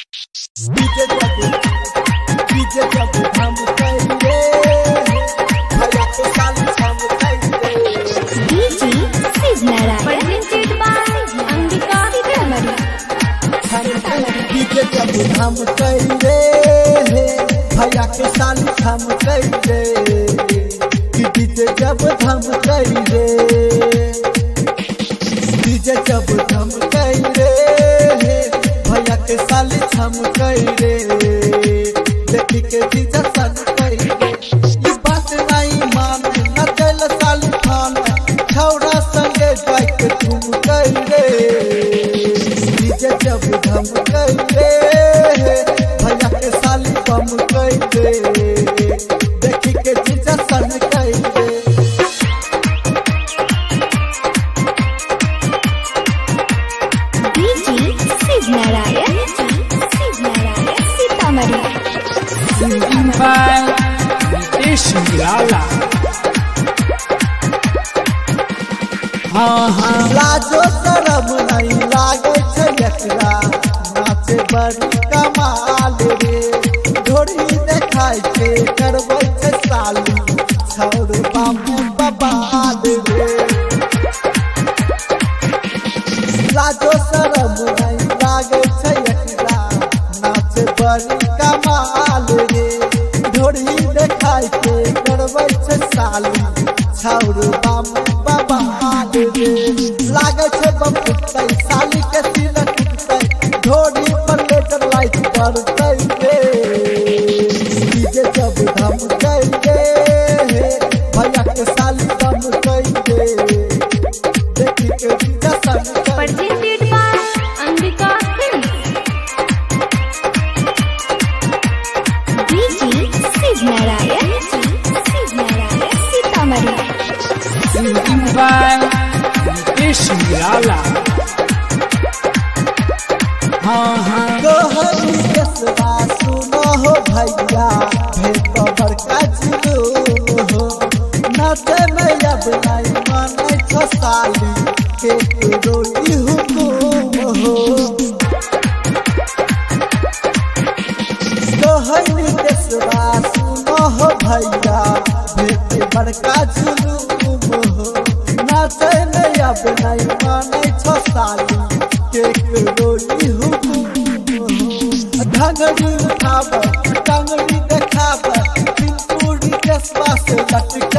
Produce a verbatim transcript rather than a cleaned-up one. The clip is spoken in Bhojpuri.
डीजे जब डीजे जब हम करेंगे भैया के साथ हम करेंगे DJ Shivnarayan presented by Angika Sitamarhi DJ जब हम करेंगे भैया के साथ हम करेंगे डीजे जब हम करेंगे डीजे जब हम करेंगे भैया के साली हम करेंगे देखी के डीजे सन करेंगे ये बात नहीं मान न चल साली खान छौड़ा संगे जाय के तुम करेंगे डीजे जब हम करेंगे भैया के साली हम करेंगे देखी के डीजे सन करेंगे Shivnarayan Shivnarayan Sitamarhi Singing by Nitesh Nirala. हाँ हाँ लाजो शरम नहीं लागे छै एकरा नाचे बड़ी कमाल रे ढोरी देखाय छै करबै छै साली छौड़ बाबू बबाल रे लाजो शरम नहीं लागे छै एकरा नाचे बड़ी कमाल रे ढोरी देखाय छै करबै छै साली छौड़ बाबू बबाल रे लागे छै बम फुटतै साली के सिर टूटतै ढोरी पर लेकर लाइट बढ़तै रे डीजे जब धम करेंगे भैया के साली दम करेंगे देखी के डीजे सन करेंगे presented by Angika DJ Shivnarayan Shivnarayan Sitamarhi Singing by Nitesh Nirala. हाँ हाँ तोहरी केसवा सुनो हो भैया भेद बड़का जुलूम हो नाचे में अब नहीं माने छो साली के रोई हुकुम हो तोहरी केसवा सुनो हो भैया भेद बड़का जुलूम हो नाचे में अब नहीं माने छो साली के रोई हुकुम हो घंगड़ी उठाब टंगड़ी देखाब पिंपुरी केसवा से लटक